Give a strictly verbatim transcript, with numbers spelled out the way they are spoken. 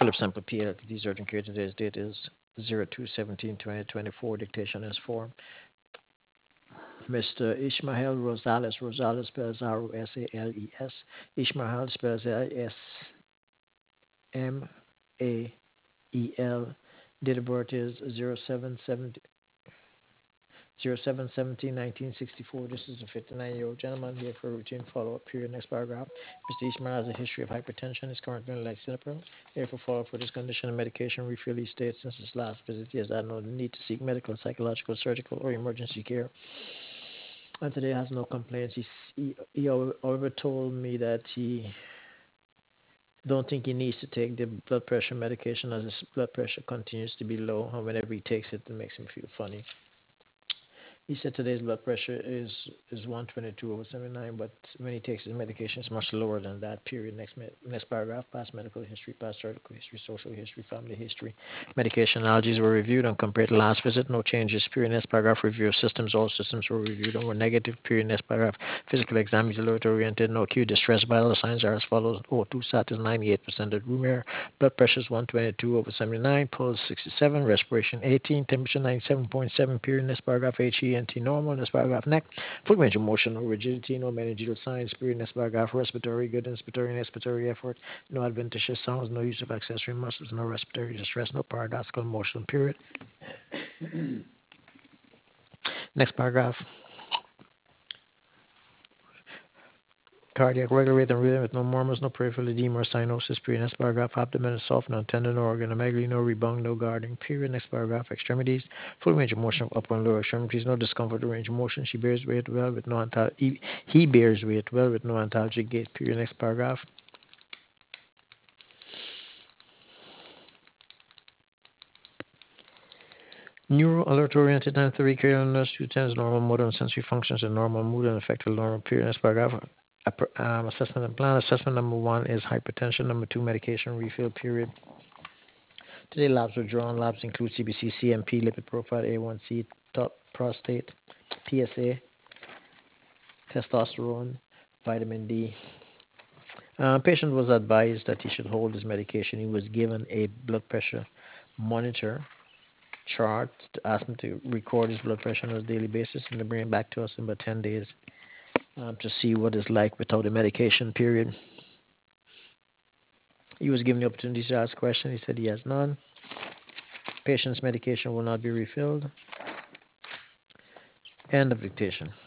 Philip Sample P L T D urgent care. Today's date is zero two seventeen twenty twenty-four. Dictation is for Mister Ishmael Rosales. Rosales spells R O S A L E S. Ishmael spells I S M A E L. Date of birth is zero seven seventy zero seven seventeen nineteen sixty-four. This is a fifty-nine-year-old gentleman here for a routine follow-up period. Next paragraph. Mister Ishmael has a history of hypertension. Is currently on lisinopril. Here for follow-up for this condition and medication refill. He states since his last visit, he has had no need to seek medical, psychological, surgical, or emergency care. And today has no complaints. He, he, he however told me that he don't think he needs to take the blood pressure medication as his blood pressure continues to be low, and whenever he takes it, it makes him feel funny. He said today's blood pressure is is one twenty-two over seventy-nine, but when he takes his medication, it's much lower than that. Period. Next next paragraph. Past medical history, past surgical history, social history, family history. Medication allergies were reviewed and compared to last visit. No changes. Period. Next paragraph. Review of systems. All systems were reviewed and were negative. Period. Next paragraph. Physical exam is alert oriented. No acute distress. Vital signs are as follows. O two sat is ninety-eight percent of room air. Blood pressure is one twenty-two over seventy-nine. Pulse sixty-seven. Respiration eighteen. Temperature ninety-seven point seven. Period. Next paragraph. H E N T normal. Next paragraph. Neck. Full range of motion. No rigidity. No meningeal signs. Period. Next paragraph. Respiratory. Good inspiratory and expiratory effort. No adventitious sounds. No use of accessory muscles. No respiratory distress. No paradoxical motion. Period. Next paragraph. Cardiac regular rate and rhythm with no murmurs, no peripheral edema or cyanosis. Period. Next paragraph. Abdomen is soft, no tendon or organomegaly, no rebound, no guarding. Period. Next paragraph. Extremities. Full range of motion of upper and lower extremities. No discomfort or range of motion. She bears weight well with no antal. He, he bears weight well with no antalgic gait. Period. Next paragraph. Neuro alert oriented and three cranial two tens normal motor and sensory functions and normal mood and effective normal period. Next paragraph. Um, assessment and plan. Assessment number one is hypertension. Number two, medication refill period. Today, labs were drawn. Labs include C B C, C M P, lipid profile, A one C, top, prostate, P S A, testosterone, vitamin D. Uh, patient was advised that he should hold his medication. He was given a blood pressure monitor chart to ask him to record his blood pressure on a daily basis and to bring it back to us in about ten days um, to see what it's like without the medication period. He was given the opportunity to ask questions. He said he has none. Patient's medication will not be refilled. End of dictation.